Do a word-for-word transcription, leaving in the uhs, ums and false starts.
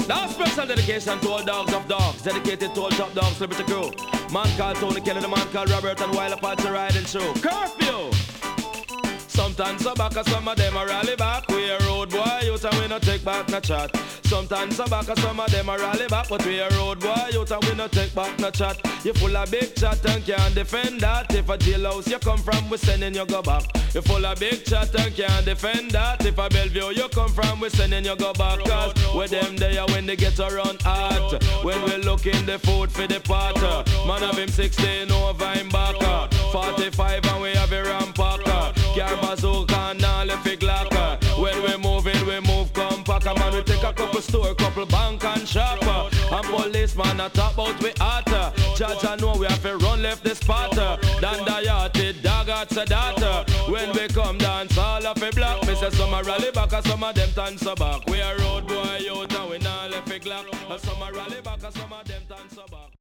Now special dedication to all dogs of dogs, dedicated to all top dogs, Liberty Crew. Man called Tony Kelly, the man called Robert, and while apart to riding show. Curfew! Sometimes a back, some of them a rally back. We a road boy, youth and we no take back no chat. Sometimes a back, some of them a rally back, but we a road boy, youth and we no take back no chat. You full of big chat and can't defend that. If a jailhouse you come from, we sending you go back. You full of big chat and can't defend that. If a Bellevue you come from, we sending you go back. Cause with them there when they get around hot. When we looking the food for the pot. Man have him sixteen over him back. forty-five and we have a rampacker. Car bazooka and all if it glock. When we moving, we move compact. Man, we take a couple store, couple bank and shop. And policeman a talk about we hot. Judge I know we have to run left the spot. Dan the yachty, dog at the data. When we come dance, all of it black. Me say some a rally back and some of them turn so back. We a road boy out and we not left it glock. And some a rally back and some of them turn so back.